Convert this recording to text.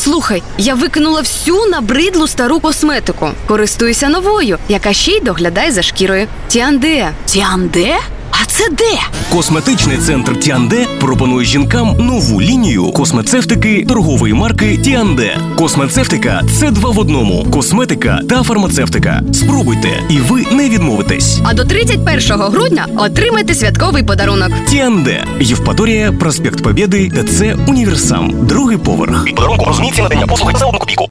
Слухай, я викинула всю набридлу стару косметику. Користуюся новою, яка ще й доглядає за шкірою. Тіанде. Тіанде? А це де? Косметичний центр Тіанде пропонує жінкам нову лінію космецевтики торгової марки Тіанде. Космецевтика – це 2 в 1. Косметика та фармацевтика. Спробуйте, і ви не відмовитесь. А до 31 грудня отримайте святковий подарунок. Тіанде. Євпаторія, проспект Побєди, ТЦ Універсам. 2-й поверх. Від подарунку розуміється надання послуги за 1 копійку.